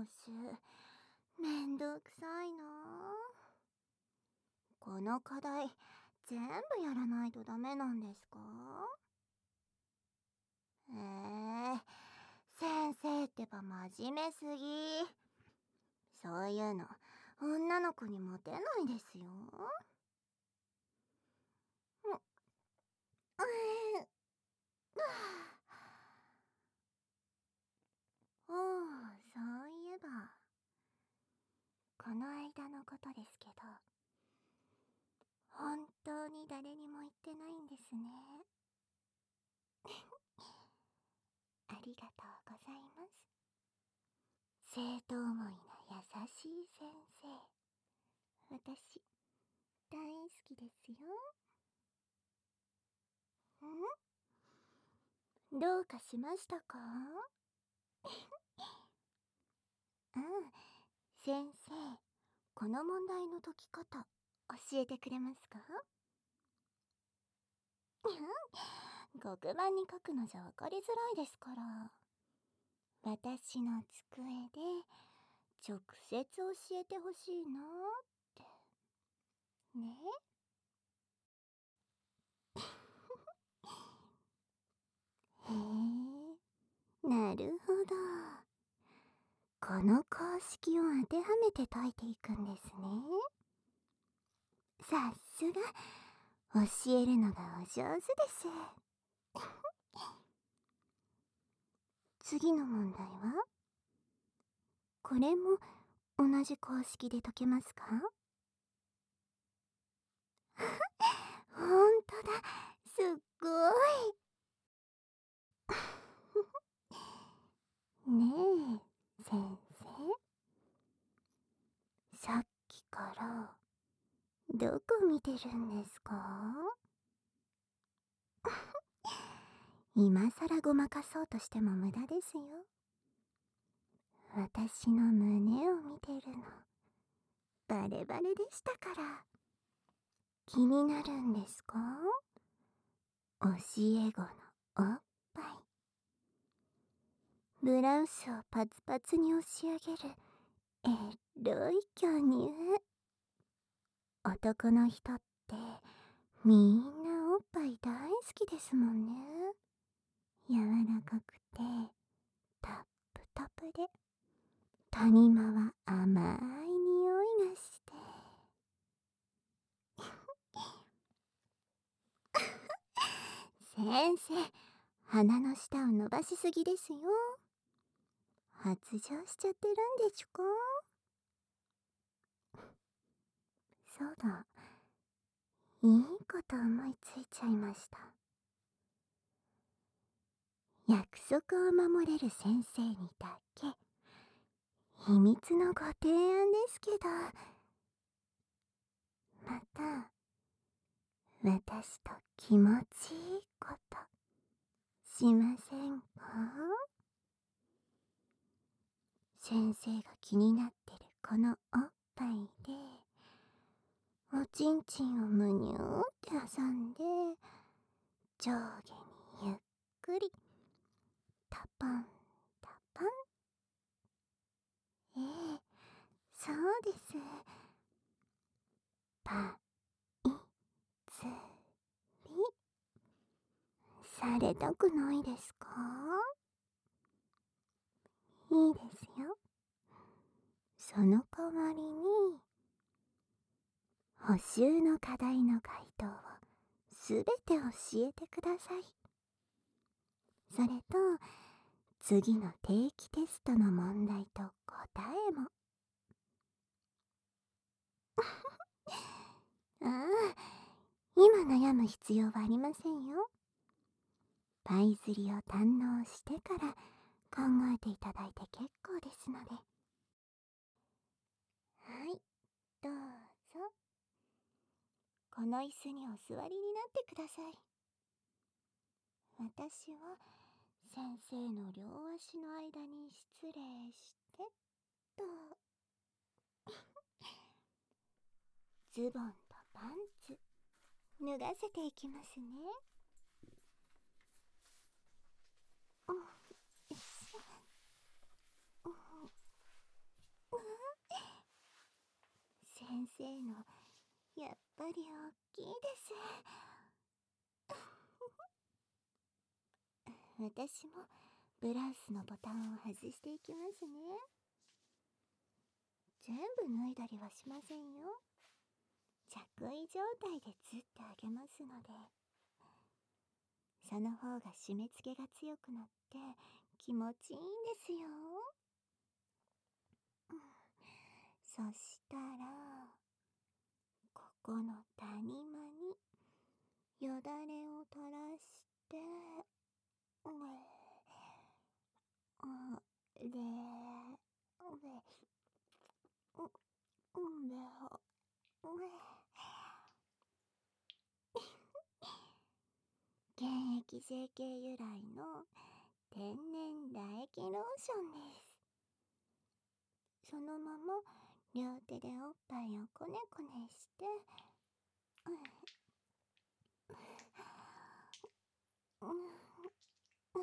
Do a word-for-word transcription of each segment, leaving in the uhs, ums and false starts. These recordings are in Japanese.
習、めんどくさいな。この課題、全部やらないとダメなんですか？えー、先生ってば真面目すぎ。そういうの、女の子にモテないですよ。う、うえーおお、そういえば、この間のことですけど、本当に誰にも言ってないんですね。ありがとうございます。生徒思いな優しい先生。私、大好きですよ。ん？どうかしましたか？うん、先生、この問題の解き方、教えてくれますか？黒板に書くのじゃ分かりづらいですから。私の机で直接教えてほしいなーってね。へえ、なるほど。この公式を当てはめて解いていくんですね。さすが、教えるのがお上手です。次の問題は、これも同じ公式で解けますか？ほんとだ、すっごい。ねえ、先生。さっきからどこ見てるんですか？今さらごまかそうとしても無駄ですよ。私の胸を見てるのバレバレでしたから。気になるんですか？教え子のおっぱい。ブラウスをパツパツに押し上げるエロい巨乳。男の人ってみんなおっぱい大好きですもんね。柔らかくてタップタプで、谷間は甘い匂いがして。先生、鼻の下を伸ばしすぎですよ。発情しちゃってるんでちゅか？そうだ、いいこと思いついちゃいました。約束を守れる先生にだけ秘密のご提案ですけど、また私と気持ちいいことしませんか？先生が気になってるこのおっぱいで、おちんちんをむにゅーって挟んで、上下にゆっくりタポンタポン。ええ、そうです。パイツリされたくないですか？いいですよ。その代わりに、補習の課題の回答をすべて教えてください。それと、次の定期テストの問題と答えも。ああ、今悩む必要はありませんよ。パイ釣りを堪能してから考えていただいて結構ですので。はい、どうぞ。この椅子にお座りになってください。私は先生の両足の間に失礼してと。ズボンとパンツ脱がせていきますね。うん、よいしょ。うん、 り大きいです。私もブラウスのボタンを外していきますね。全部脱いだりはしませんよ。着衣状態で釣ってあげますので。その方が締め付けが強くなって気持ちいいんですよ。そしたら、ここの谷間によだれを垂らして、うえ、あれ、うえ、う、うれほ、うえ。原液成形由来の天然唾液ローションです。そのまま両手でおっぱいをこねこねして、うん、うん、うん、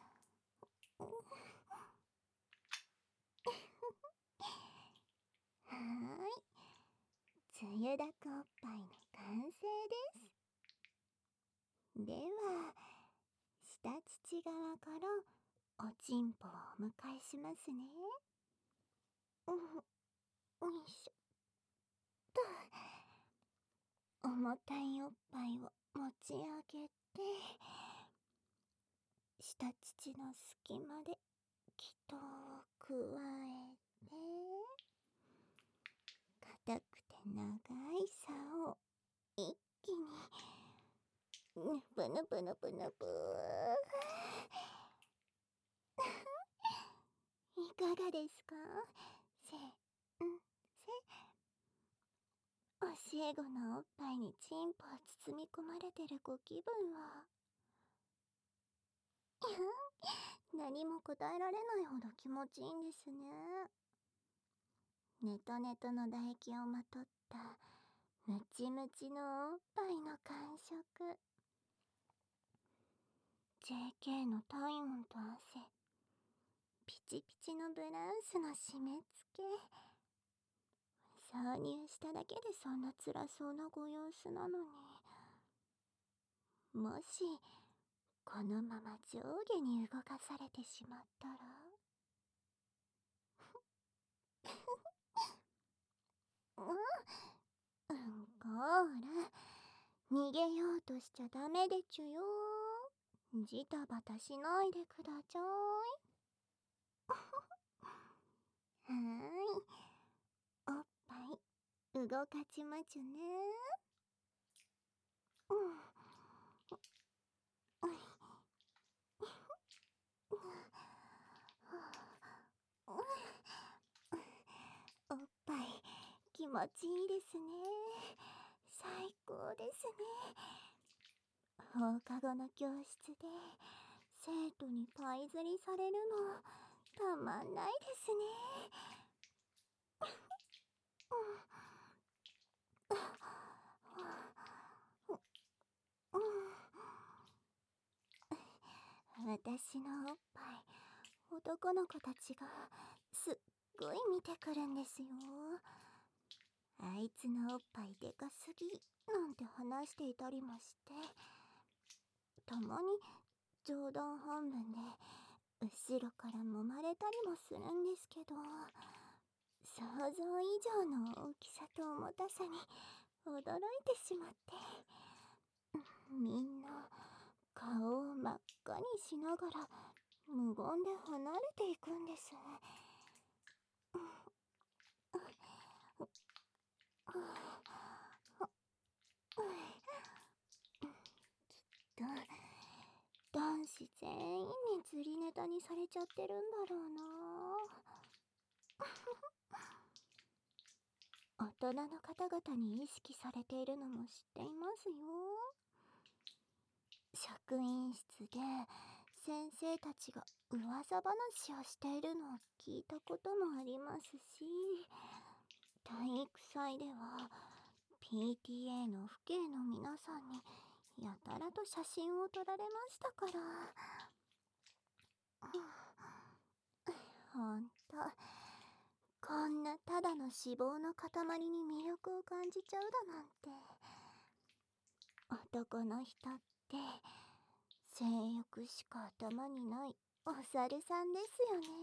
はーい。つゆだくおっぱいの完成です。では、下乳側からおちんぽをお迎えしますね。うん、よいしょっと。重たいおっぱいを持ち上げて、下乳の隙間で気筒を加えて、硬くて長い竿を一気にぬぷぬぷぬぷぬぷいかがですか？せんせ教え子のおっぱいにチンポを包み込まれてるご気分は。いや、何も答えられないほど気持ちいいんですね。ネトネトの唾液をまとったムチムチのおっぱいの感触。ジェーケー の体温と汗、ピチピチのブラウスの締め付け。挿入しただけでそんな辛そうなご様子なのに、もしこのまま上下に動かされてしまったらうん、うんこーら、逃げようとしちゃダメでちゅよ。ジタバタしないでくだちゃい。はーい、おっぱい動かちまちゅね。うん、おい、おっぱい気持ちいいですね。最高ですね。放課後の教室で生徒にパイ釣りされるのたまんないですね。私のおっぱい、男の子たちがすっごい見てくるんですよ。あいつのおっぱいでかすぎなんて話していたりもして、たまに冗談半分で後ろから揉まれたりもするんですけど、想像以上の大きさと重たさに驚いてしまって、みんな顔を真っ赤にしながら無言で離れていくんです。と男子全員に釣りネタにされちゃってるんだろうな。大人の方々に意識されているのも知っていますよ。職員室で先生たちが噂話をしているのを聞いたこともありますし、体育祭では ピーティーエー の父兄の皆さんにやたらと写真を撮られましたから。ほんと、こんなただの脂肪の塊に魅力を感じちゃうだなんて男の人って性欲しか頭にないお猿さんですよね。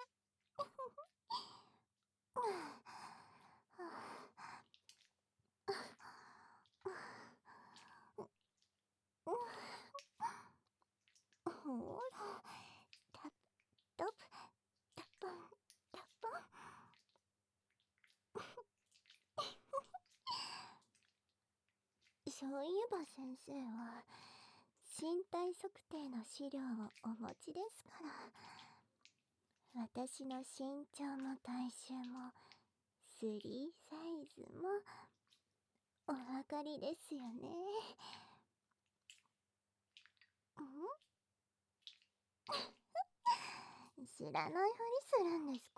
ほら、タッタッタッパンタッパン。そういえば先生は身体測定の資料をお持ちですから、私の身長も体重もスリーサイズもお分かりですよね。ん知らないふりするんですか？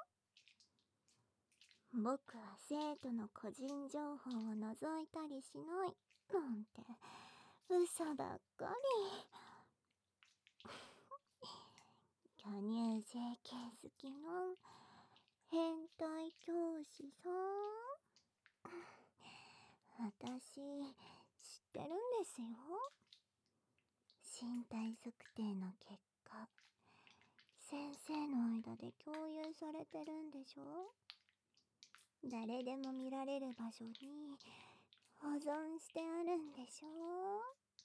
僕は生徒の個人情報を覗いたりしないなんて嘘ばっかり。巨乳整形好きの変態教師さん。私知ってるんですよ。身体測定の結果先生の間で共有されてるんでしょ。誰でも見られる場所に保存してあるんでしょ。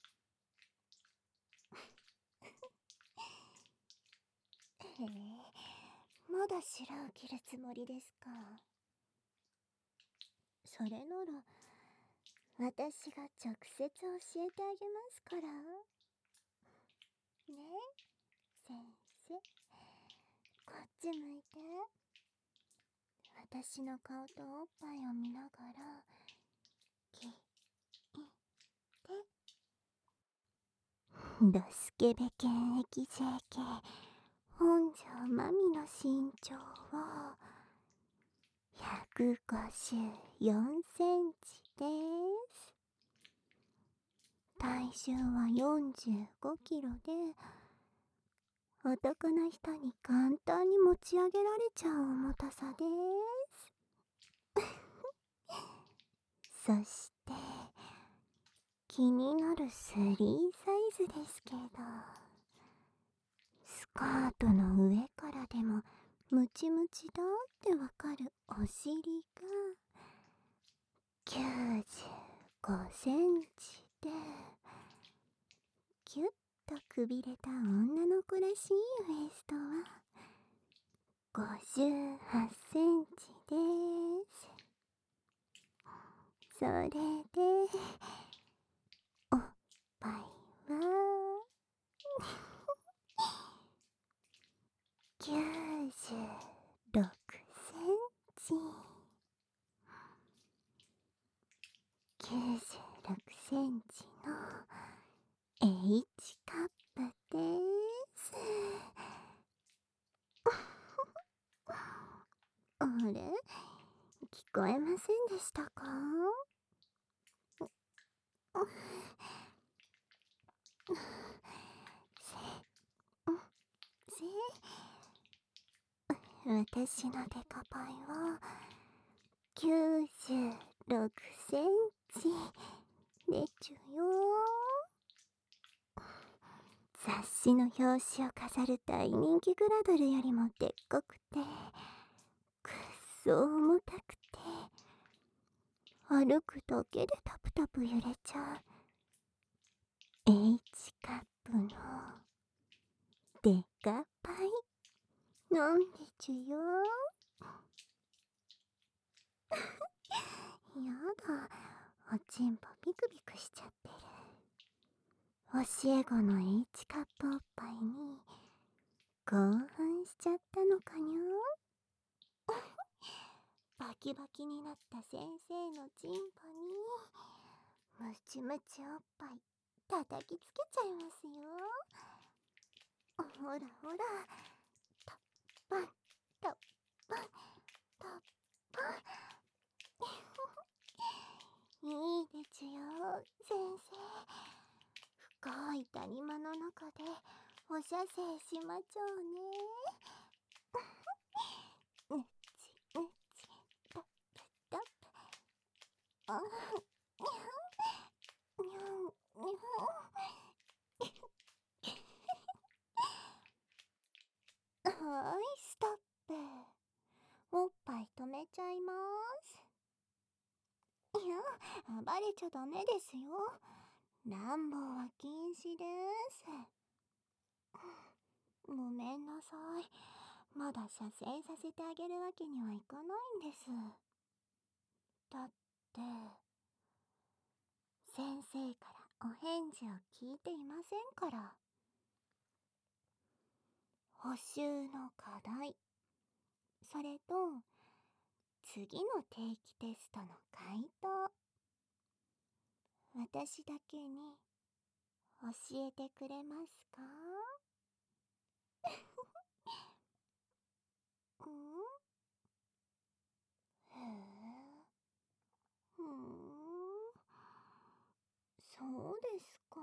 へえ、まだ白を切るつもりですか。それなら私が直接教えてあげますからね。先生、こっち向いて。私の顔とおっぱいを見ながら聞いて。ドスケベ検疫 ジェーケー 本庄真美の身長はひゃくごじゅうよんセンチです。体重はよんじゅうごキロで、男の人に簡単に持ち上げられちゃう重たさです。そして気になるスリーサイズですけど、スカートの上からでもムチムチだってわかるお尻がきゅうじゅうごセンチで、キュッとくびれた女の子らしいウエストはごじゅうはちセンチです。それでおっぱいはきゅうじゅうろくセンチ。きゅうじゅうろくセンチの H カップです。あれ、聞こえませんでしたか？せ、私のデカパイはきゅうじゅうろくセンチでちゅよ。雑誌の表紙を飾る大人気グラドルよりもでっかくてくっそ重たくて、歩くだけでタプタプ揺れちゃう H カップのデカパイなんでちゅよ。やだ、おちんぽピクピクしちゃってる。教え子の H カップおっぱいに興奮しちゃったのかにゃ。バキバキになった先生のチンポにムチムチおっぱい叩きつけちゃいますよ。ほらほら、タッパンタッパンタッパン。いいでちゅよ先生。深い谷間の中でお射精しまちょうね。ぬちぬちタップタップ。あにゃんにゃん。 めちゃいます。いや、暴れちゃダメですよ。乱暴は禁止です。ごめんなさい。まだ射精させてあげるわけにはいかないんです。だって、先生からお返事を聞いていませんから。補習の課題、それと、次の定期テストの回答、私だけに教えてくれますか？ん？へえ。ふーん。そうですか。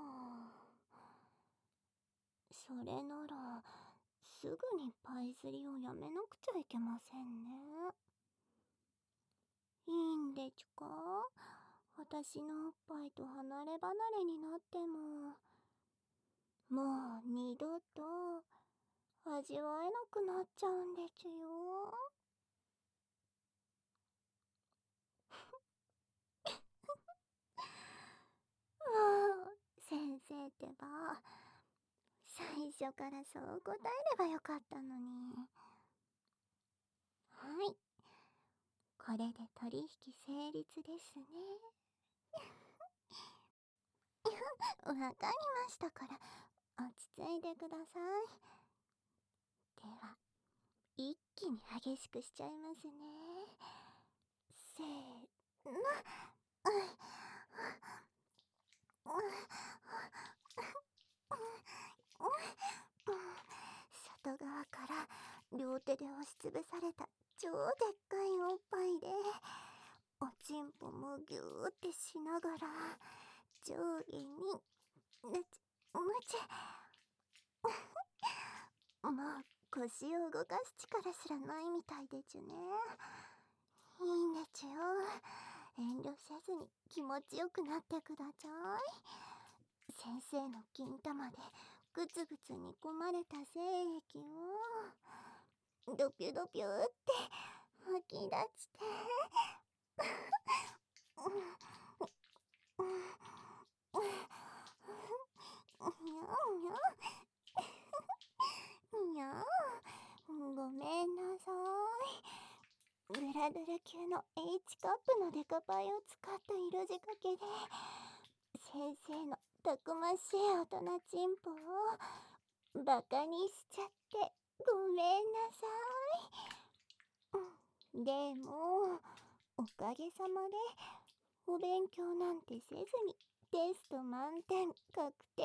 それなら、すぐにパイ釣りをやめなくちゃいけませんね。いいんでちゅか？私のおっぱいと離れ離れになっても、もう二度と味わえなくなっちゃうんでちゅよ。もう、先生ってば、最初からそう答えればよかったのに。はい。これで取引成立ですね。わかりましたから、落ち着いてください。では、一気に激しくしちゃいますね。せーの。外側から両手で押しつぶされた超でっかいおっぱいで、おちんぽもぎゅーってしながら上下にむちむちもう腰を動かす力すらないみたいでちゅね。いいんでちゅよ。遠慮せずに気持ちよくなってくだちゃい。先生の金玉でぐつぐつ煮込まれた精液をドピュドピュって吐き出して、にゃー、ごめんなさい。グラドル級の H カップのデカパイを使った色仕掛けで、先生のたくましい大人チンポをバカにしちゃってごめんなさい。でも、おかげさまでお勉強なんてせずにテスト満点確定です。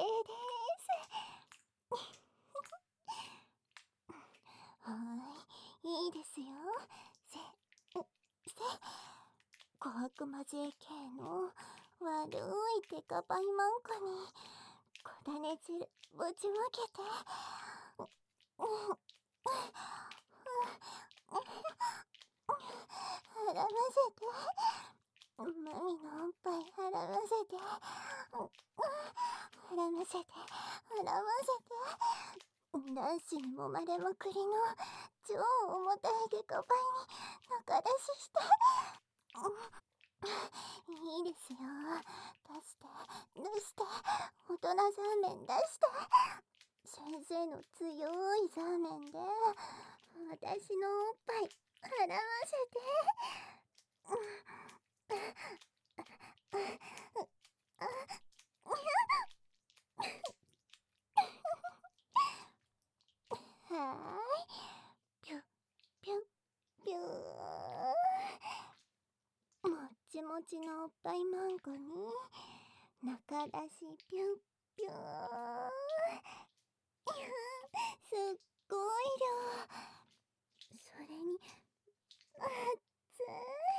はーい、いいですよ。せ、せ、小悪魔 ジェーケー の悪いデカパイマンコに小種汁ぶちまけて、払わせて、マミのおっぱい払わせて、払わせて、払わせて、男子に揉まれまくりの超重たいデカパイに中出しして、いいですよ。出して、出して、大人ザーメン出して。先生の強いザーメンで、私のおっぱい払わせて。はーい。ぴゅ、ぴゅ、ぴゅー。もっちもちのおっぱいマンコに、中出しぴゅっぴゅー。すっごい量。それに、熱い。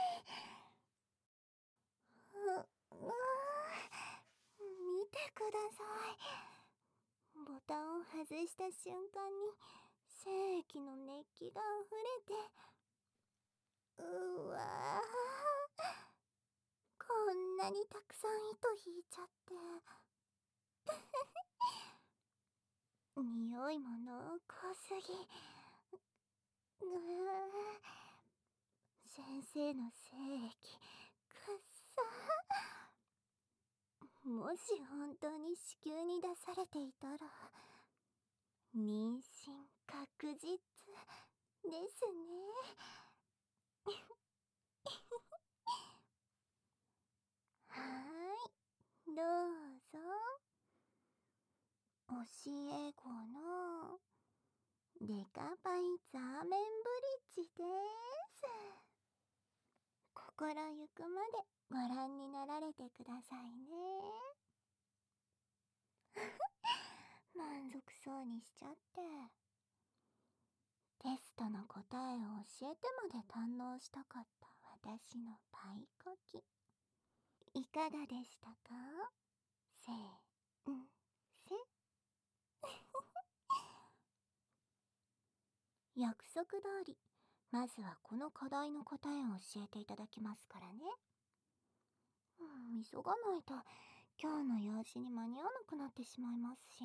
う、うわー、見てください。ボタンを外した瞬間に精液の熱気が溢れて、うわー、こんなにたくさん糸引いちゃって。匂いも濃厚すぎ。うー、 先生の精液、くっさ。もし本当に子宮に出されていたら、妊娠確実ですね。はーい、どうぞ。教え子のデカパイザーメンブリッジです。心ゆくまでご覧になられてくださいね。満足そうにしちゃって。テストの答えを教えてまで堪能したかった私のパイコキ。いかがでしたか？せーんせ。約束通り、まずはこの課題の答えを教えていただきますからね。うん、急がないと今日の用紙に間に合わなくなってしまいますし。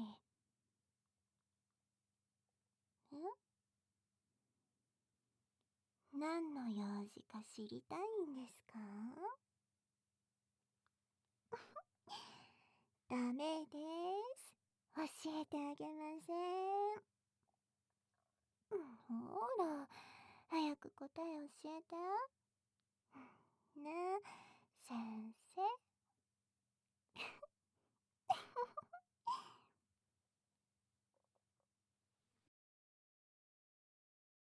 え？何の用事か知りたいんですか？ダメです。教えてあげません。うん、ほら、早く答え教えて。ねえ、先生。